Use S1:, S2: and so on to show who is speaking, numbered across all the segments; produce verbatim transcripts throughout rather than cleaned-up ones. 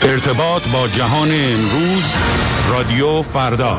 S1: ارتباط با جهان امروز، رادیو فردا.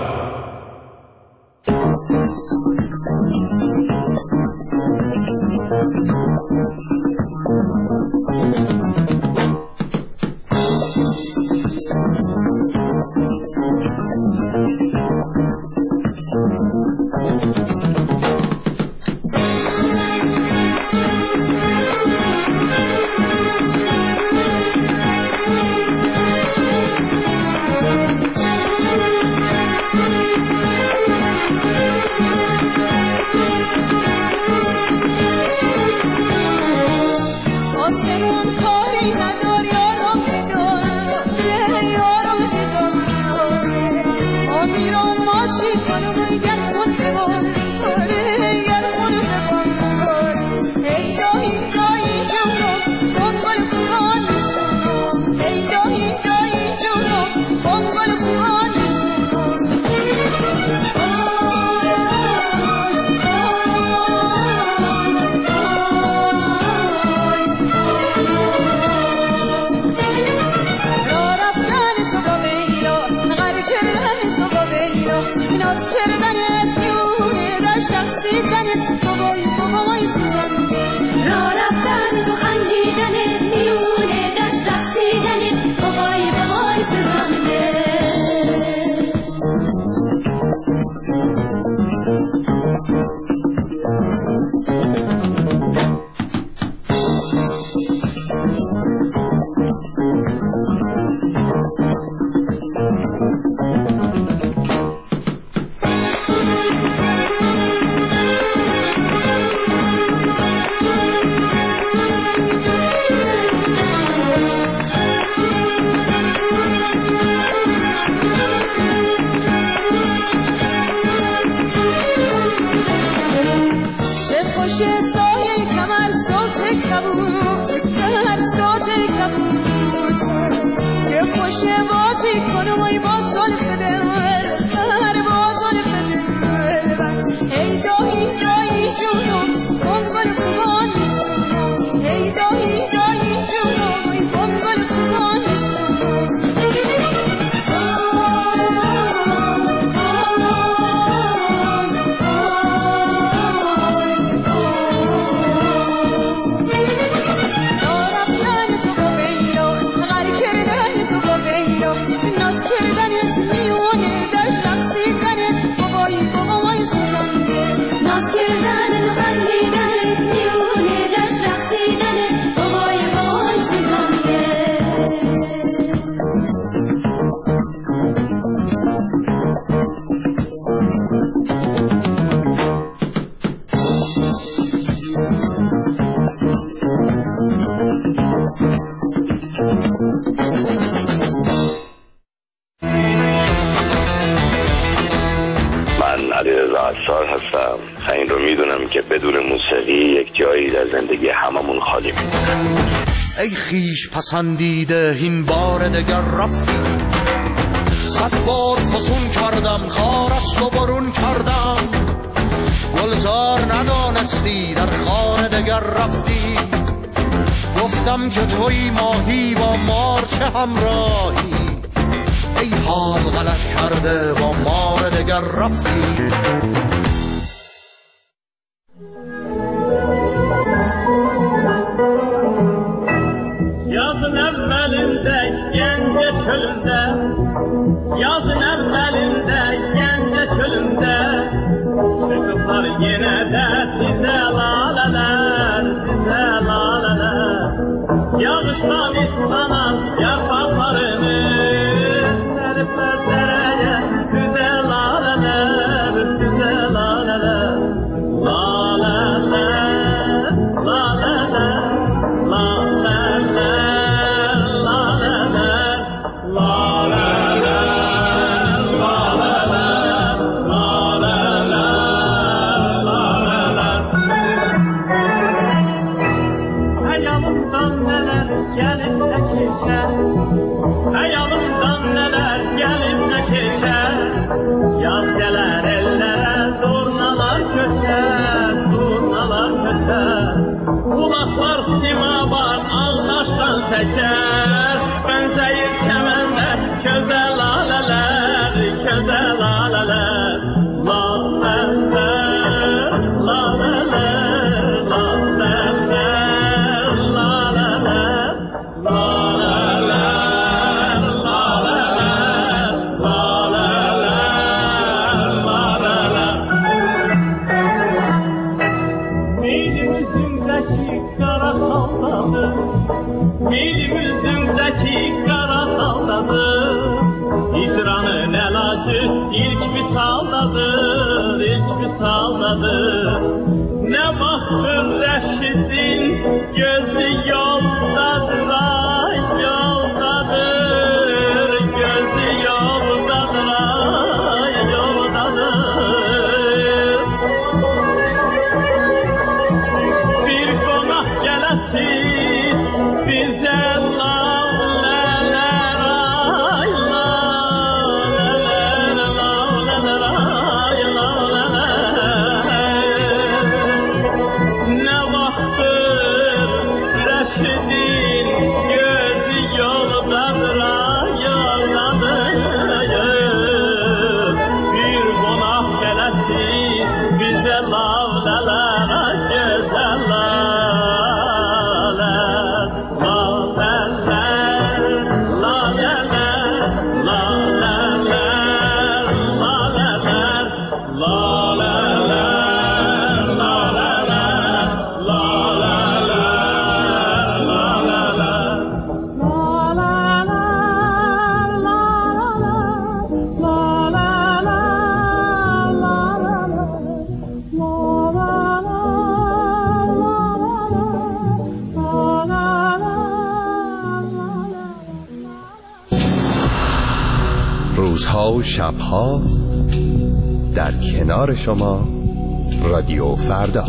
S2: ای خیش پسندیده این بار دگر رفتی، صد بار فسون کردم خار است و برون کردم، گلزار ندانستی در خار دگر رفتی، گفتم که توی ماهی با مار چه همراهی، ای حال غلط کرده با مار دگر رفتی.
S3: Yazın evvelinde, gence çölünde, çıkıplar yine de size laleler, size laleler. Yağıştan islanan yapraklarını seripler dereye, size laleler, size laleler. Laleler, laleler, laleler, laleler, laleler. Hayalımdan neler gelip ne geçer, yaz gelir ellere zurnalar köşer, zurnalar köşer. Kulaklar simabar ağdaştan şeker, benzeyir kemer yoldadır. Ne vaxtdır Rəşidin gözü yoldadır, ay yoldadır, gözü yoldadır, ay yoldadır. Bir qonaq gələsin bizə lavlələr, ay lavlələr, lavlələr, ay lavlələr. Nə vaxtdır Rəşidin gözü yoldadır, ay yoldadır. Bir qonaq gələsin bizə lavlələr, ay gözəl lavlələr, lavlələr, lavlələr, lavlələr, lavlələr, lavlələr, lavlələr, lavlələr, lavlələr.
S2: روزها و شبها در کنار شما رادیو فردا.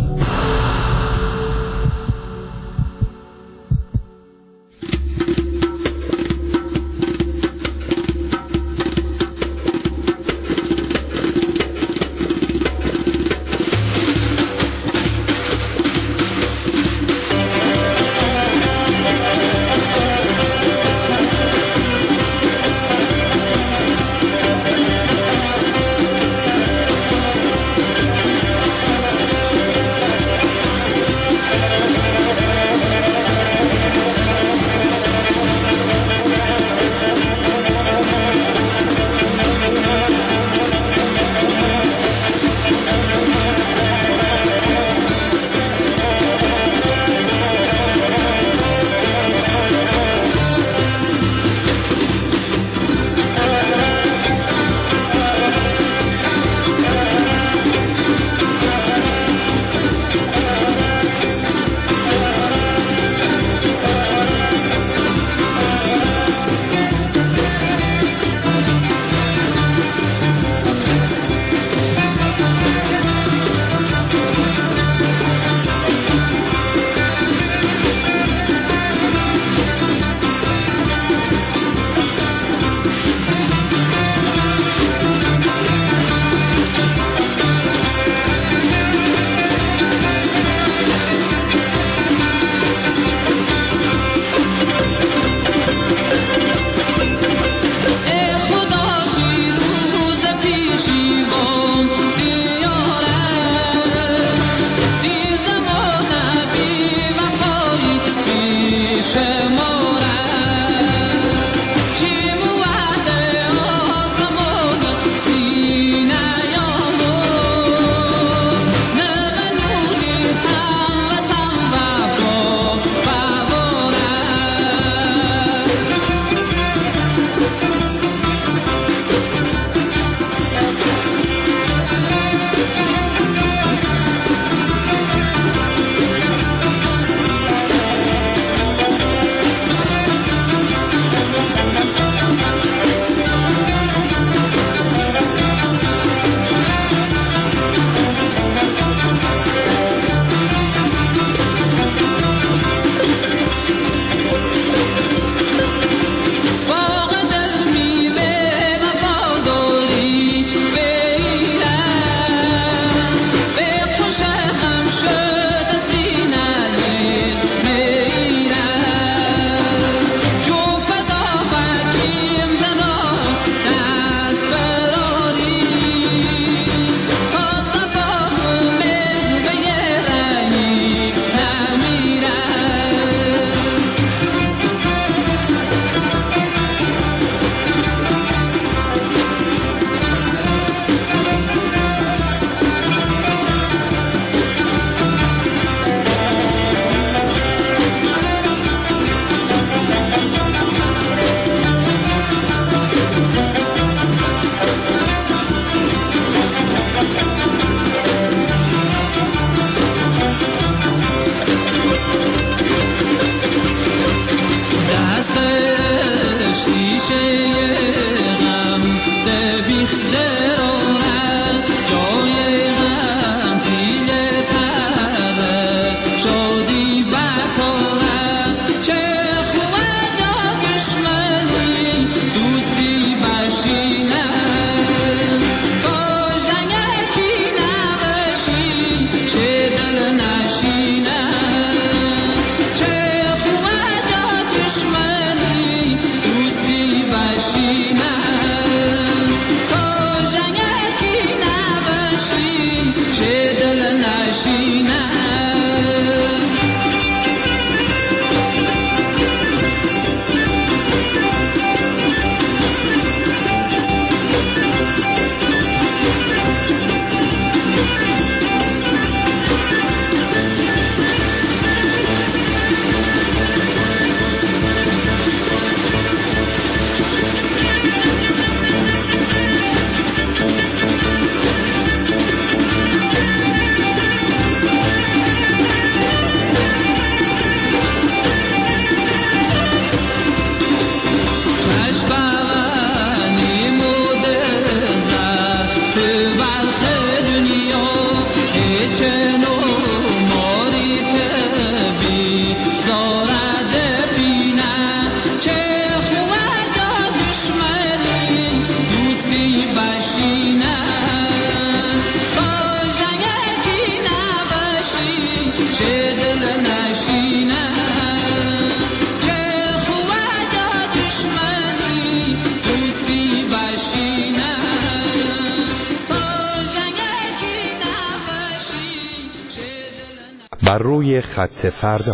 S4: بر روی خط فردا.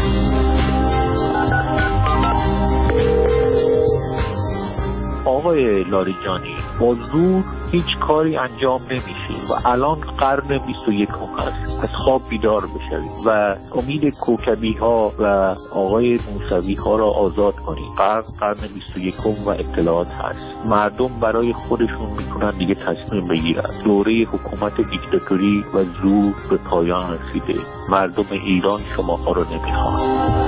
S5: آقای لاریجانی، با زور هیچ کاری انجام نمیشه و الان قرن بیست و یکم هست. از خواب بیدار بشوید و امید کوکبی ها و آقای موسوی ها را آزاد کنید. قرن قرن بیست و یکم و اطلاعات هست. مردم برای خودشون میتونن دیگه تصمیم بگیرن. دوره حکومت دیکتاتوری و زور به پایان رسیده. مردم ایران شماها رو نمیخوان.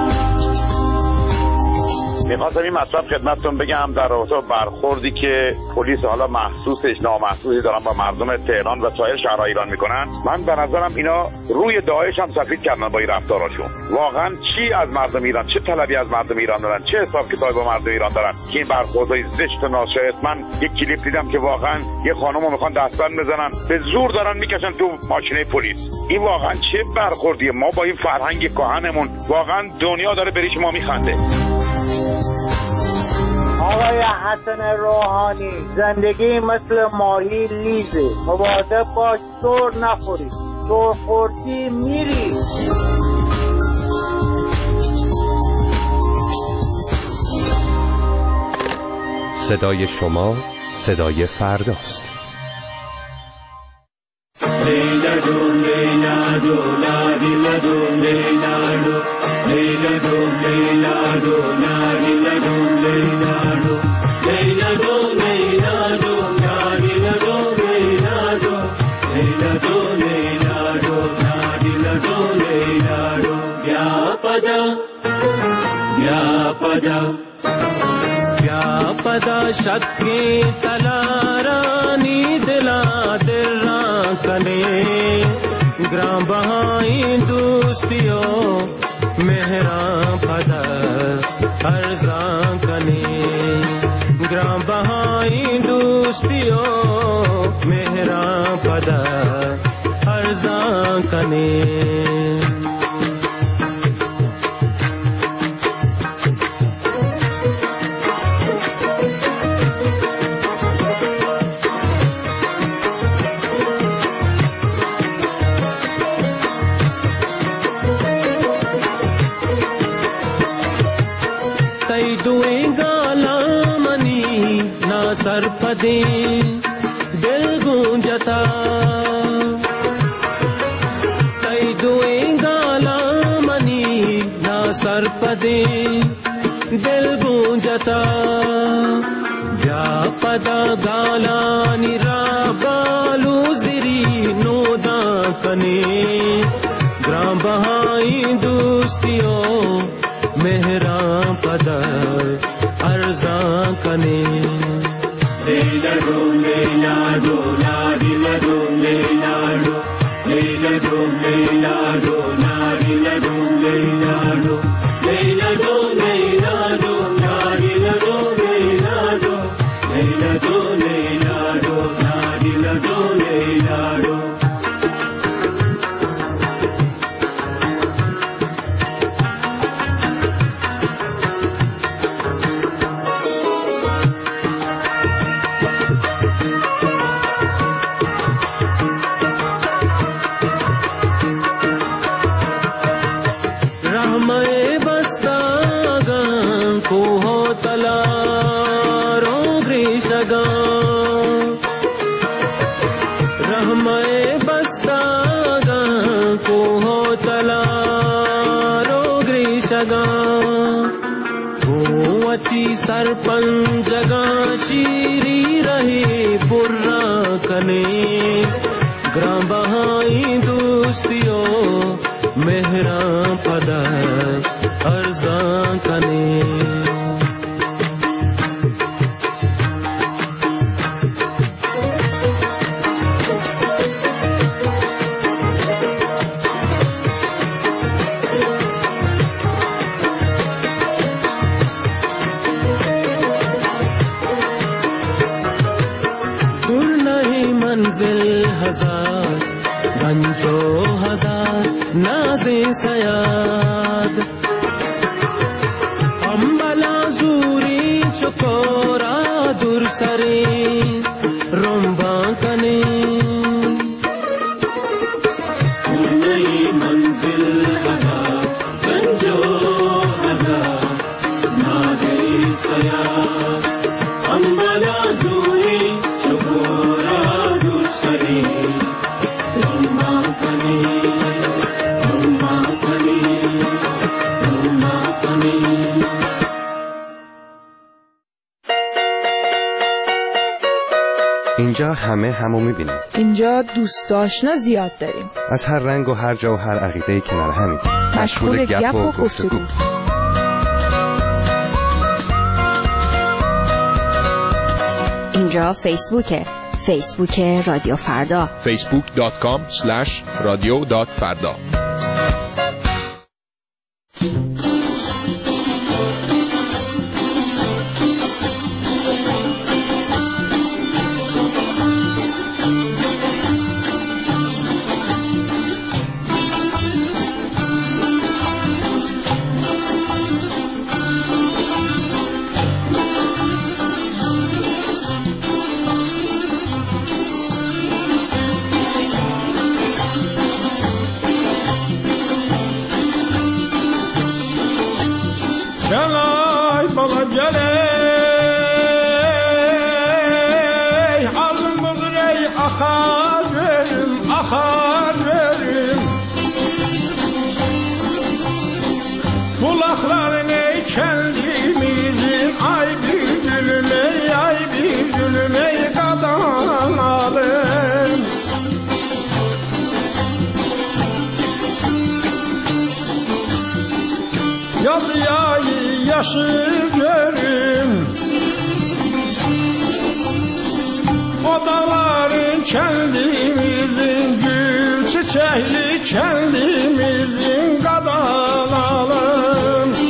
S6: میخواستم این مطلب خدمتتون بگم در رابطه با برخوردی که پلیس حالا محسوسش نامحسوسی دارن با مردم تهران و سایر شهرهای ایران میکنن. من به نظرم اینا روی داعش هم سفید کردن با این رفتاراشون. واقعا چی از مردم ایران، چه طلبی از مردم ایران دارن، چه حساب کتابی با مردم ایران دارن که این برخوردهای زشت و ناشایست. من یک کلیپ دیدم که واقعا یه خانمو میخوان دستبند بزنن، به زور دارن میکشن تو ماشینه پلیس. این واقعا چه برخوردیه؟ ما با این فرهنگ کهنمون واقعا دنیا داره به ریش ما میخنده.
S7: آقای حسن روحانی، زندگی مثل ماهی لیزه، مواظب باش سر نخوری، سر خوردی میری.
S4: صدای شما صدای فرداست.
S3: لیلا دو لیلا دو لیلا دو لیلا دو لیلا دو لیلا دو لیلا دو لیلا دو لیلا دو لیلا دو لیلا دو لیلا دو لیلا دو لیلا دو لیلا دو لیلا دو व्यापदा व्यापदा व्यापदा शक्ति तलारानी दिला दिला कने ग्राम बहाई दोस्तियों मेहरा पदा अर्जा कने ग्राम बहाई दोस्तियों मेहरा पदा अर्जा कने सरपदे दिल गूंजता तई दुए गाला मनी ना सरपदे दिल गूंजता व्यापदा गाला निरा बालू जिरी नोदा कने ग्राम बहाई दोस्तियों मेहरा पदा अर्जा कने leilado, la dilado, leilado, leilado, leilado, la dilado, leilado, leilado, leilado, la dilado, leilado, leilado, leilado, la dilado, leilado.
S8: सरपंजगा शीरी रहे बुर्रा कने ग्राम बहाई दोस्तियों मेहरा पदा अर्जा कने हजार गंजो हजार नाज़े सयाद अम्बला जूरी चकोरा दुरसरे रोम्बा कने नई मंजिल हजार गंजो हजार नाज़े सयाद अम्बला जूरी चकोरा
S4: اینجا همه همو میبینیم.
S9: اینجا دوست آشنا زیاد داریم.
S4: از هر رنگ و هر جا و هر عقیده کنار همین.
S9: مشغول گپ و گفتگو.
S10: اینجا فیسبوکه. فیسبوک رادیو فردا.
S11: فیسبوک دات کام اسلش رادیو دات فردا.
S12: Yaşı görüm o dağların kendimizin gül çiçekli kendimizin kadalalım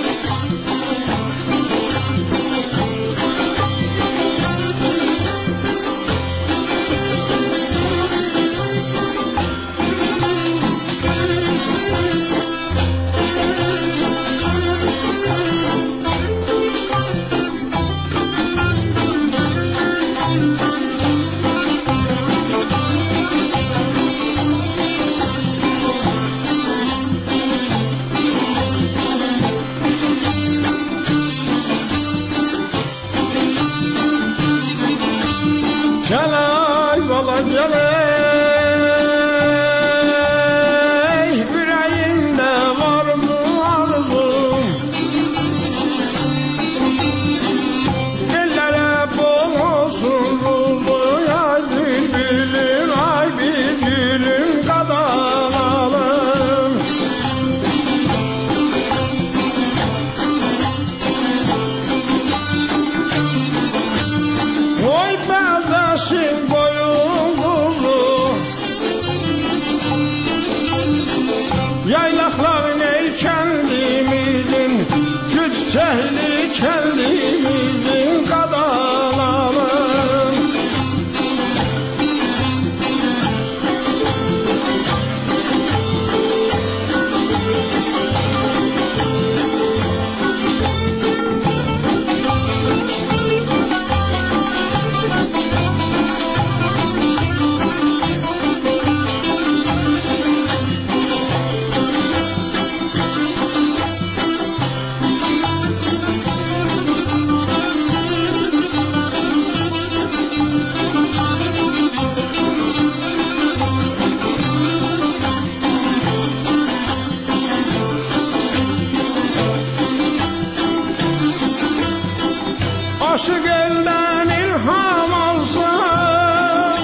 S12: aşık elden ilham alsın.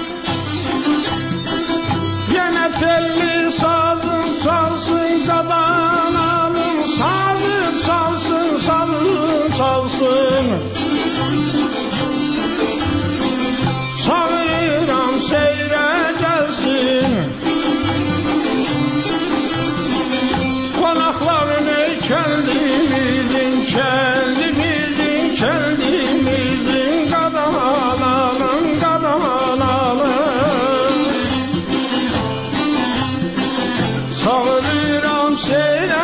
S12: Yine telli sazım çalsın, kadanalım sazım çalsın, sazım çalsın. Çağıram seyre gelsin, konakların ey kendimizin, kendimizin, kendimizin, kadanalım, kadanalım. Çağıram seyre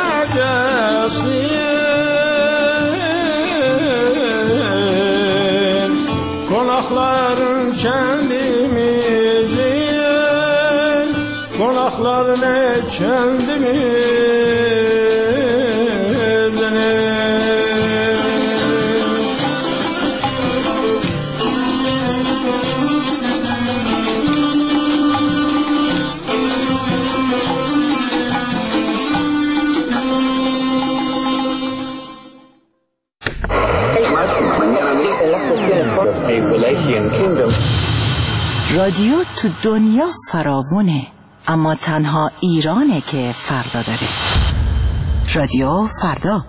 S12: gelsin, konakların kendimizin, konakların ey kendimizin.
S10: رادیو تو دنیا فراوونه، اما تنها ایرانه که فردا داره. رادیو فردا.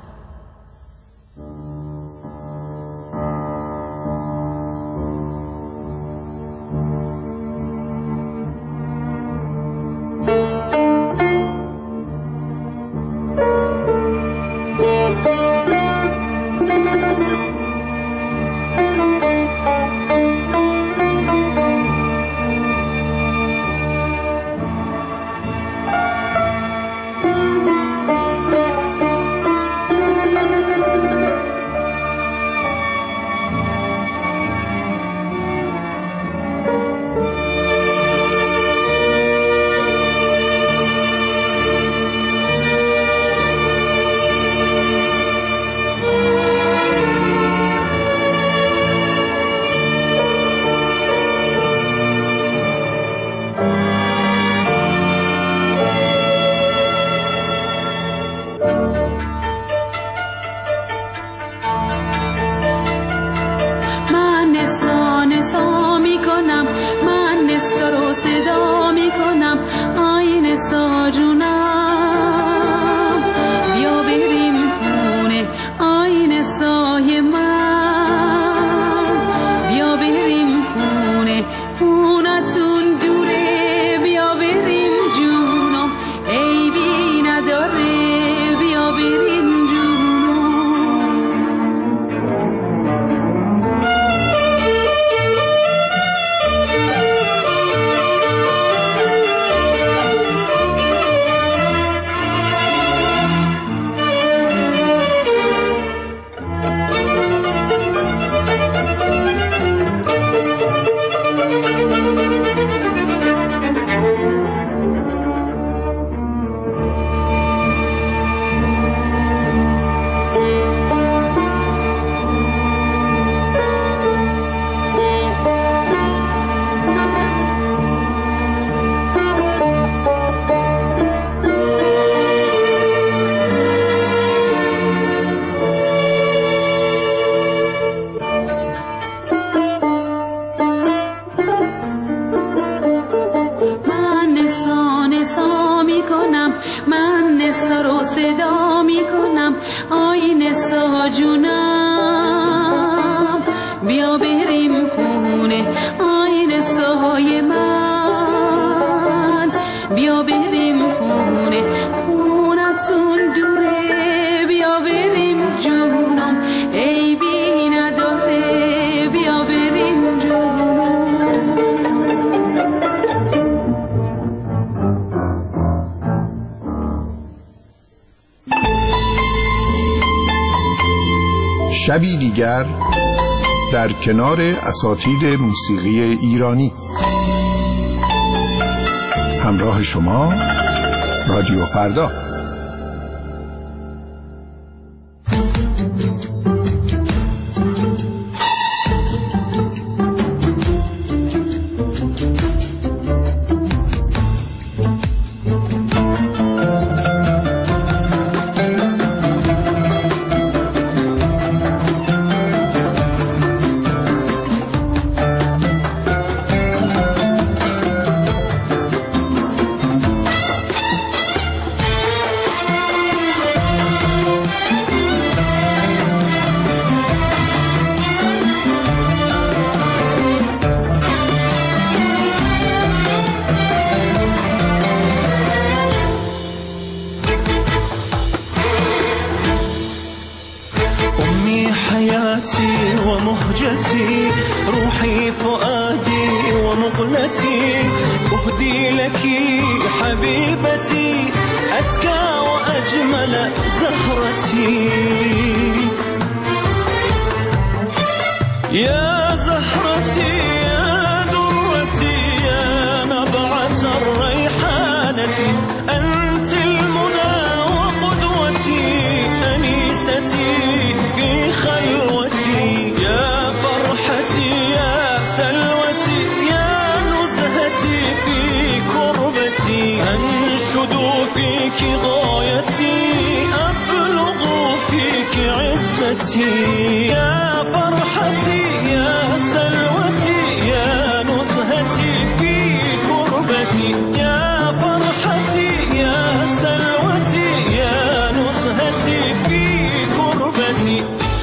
S13: شبی دیگر در کنار اساتید موسیقی ایرانی. همراه شما رادیو فردا.
S14: صحبتي ومهجتي روحي فؤادي ومقلتي أهدي لك حبيبتي أزكى وأجمل زهرتي يا زهرتي يا درتي يا نبعة الريحانة أنت المنى وقدوتي أنيستي في خلوتي يا فرحتي يا سلوتي يا نزهتي في كربتي أنشد فيك غايتي أبلغ فيك عزتي يا فرحتي يا سلوتي يا نزهتي في كربتي يا فرحتي يا سلوتي يا نزهتي في كربتي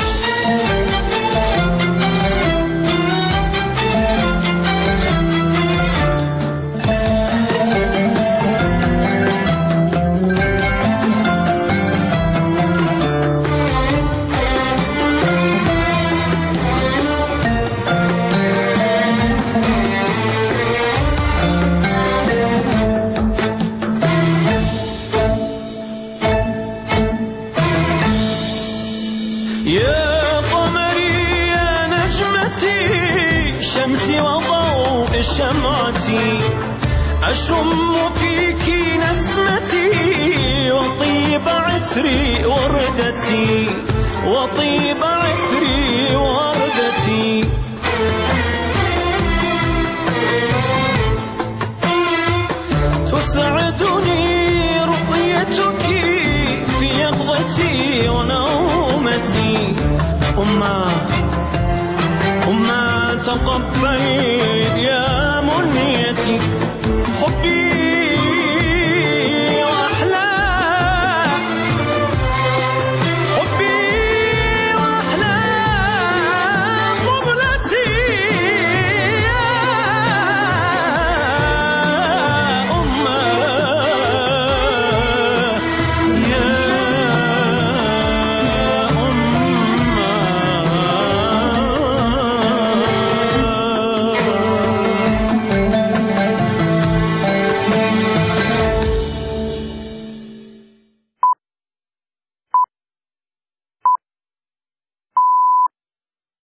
S14: يا قمري يا نجمتي شمسي وضوء شمعتي أشم فيك نسمتي وطيب عطري وردتي وطيب عطري وردتي تسعدني رؤيتك في يقظتي ونومتي أمّا أمّا تقبل يا منيتي حبي